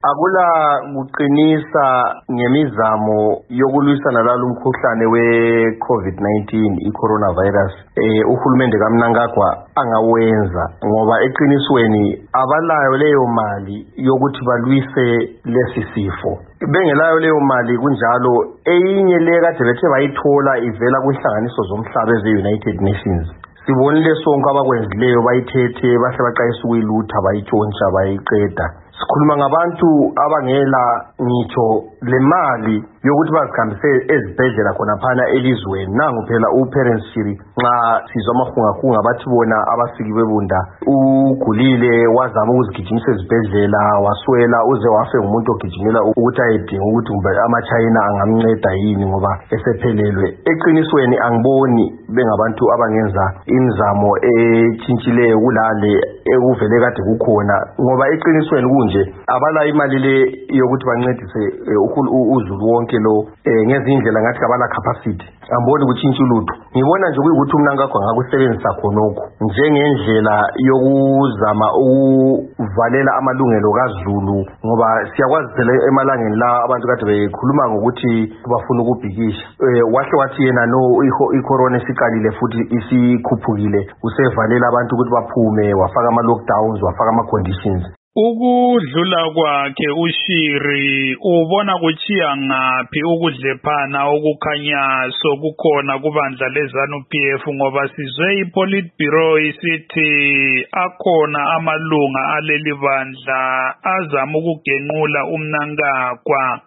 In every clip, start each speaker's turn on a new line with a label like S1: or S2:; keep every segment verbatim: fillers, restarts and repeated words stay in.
S1: Akula kuqinisa ngemizamo yokulwisana lalo umkhuhlane we-COVID nineteen i-coronavirus eh uhulumende kaMnangagwa angawenza ngoba eqinisweni abalayo leyo mali yokuthi balwise lesi sifo. Bengelayo leyo mali kunjalo eyinye le kade bethe bayithola ivela kwinhlanganiso zomhlaba eze-United Nations. Sibonile sonke abakwenzileyo bayithethe bahle baqayisa ukuyilutha bayitshontsha bayiqeda. Sikhuluma ngabantu abangela ngitsho le mali yokuthi bazikhambise ezibhedlela khona phana elizweni. Nangu phela uParents Shiri nxa sizwa amahungahunga bathi bona abasiki bebunda ugulile wazama ukuzigijimisa ezibhedlela waswela uze wafe ngumuntu ogijimela ukuthi ayedinga ukuthi kumbe ama-China angamnceda yini ngoba esephelelwe. Eqinisweni angiboni bengabantu abangenza imizamo etshintshileyo kulale ekuvele kade kukhona ngoba eqinisweni kunje abala imali le yokuthi bancedise uzulu wonke lo ngezindlela ngathi abala capacity. Angiboni ukutshintsha ulutho. Ngibona nje kuyikuthi uMnangagwa ngakusebenzisa khonokho njengendlela yokuzama ukuvalela amalungelo kaZulu ngoba siyakwazi phela emalangeni la abantu kade bekhuluma ngokuthi bafuna ukubhikisha. Wahle wathi yena no i-corona isiqalile futhi isikhuphukile usevalela abantu ukuthi baphume wafaka ama-lockdowns wafaka ama-conditions.
S2: Ukudlula kwakhe uShiri ubona kuchiya ngaphi ukudlephana okukhanya sokukhona kubandla leZANU P F ngoba sizwe iPolitburo isithi akhona amalunga aleli bandla azama ukugenqula uMnangagwa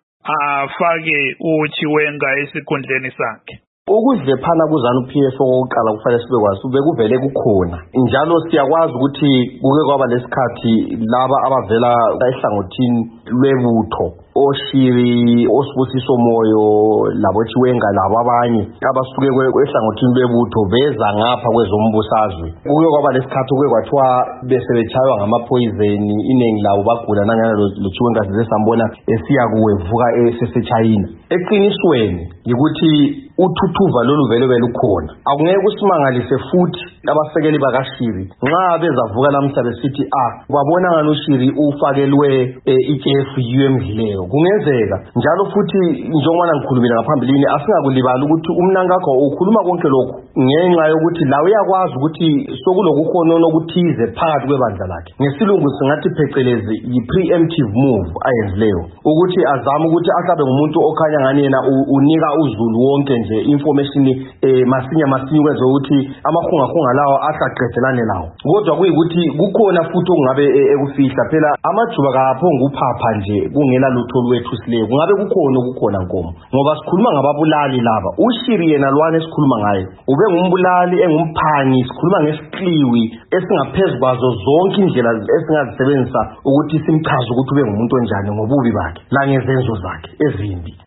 S2: afake uChiwenga esikhundleni sakhe.
S1: Ukudlephana kuZANU P F okokuqala kufanele sibe kwazi bekuvele kukhona njalo siyakwazi ukuthi kuke kwaba lesikhathi laba abavela ehlangothini lwebutho oShiri oSibusiso Moyo labo Chiwenga labo abanye abasuke kwehlangothini lwebutho beza ngapha kwezombusazwe. Kuke kwaba lesikhathi kuke kwathiwa bese bechaywa ngamapoison iningi labo bagula nangana lo Chiwenga size sambona esiya kuwevuka eseseChina. Eqinisweni ukuthi uthuthuva lolu vele belukhona. Akungeke usimangalise futhi abasekeli bakaShiri nxa bezavuka lamhla besithi ah babona ngani uShiri ufakelwe itshefu yemdleko. Kungenzeka njalo futhi njengoba ngikhulumile ngaphambilini asingakulibala ukuthi uMnangagwa ukhuluma konke lokho ngenxa yokuthi la uyakwazi ukuthi sokulokuhonono okuthize phakathi kwebandla lakhe. Ngesilungu singathi phecelezi yi-preemptive move ayenzileyo ukuthi azama ukuthi ahlabe ngumuntu okhanya ngani yena unika uzulu wonke nje information eh masinya masinya ukwenza ukuthi amahungahunga lawo ahlaqedelane lawo. Kodwa kuyikuthi kukhona futhi okungabe ekufihla phela amajuba kaphonga uphapha nje kungela lutho lwethu sileyo. Kungabe kukhona okukhona nkomo ngoba sikhuluma ngababulali laba. uShiri yena lwane esikhuluma ngaye ube ngumbulali engumphangi. Sikhuluma ngesikliwi esingaphezulu kwazo zonke indlela esingazisebenzisa ukuthi simchaze ukuthi ube ngumuntu onjani ngobubi bakhe la ngezenzo zakhe ezimbi.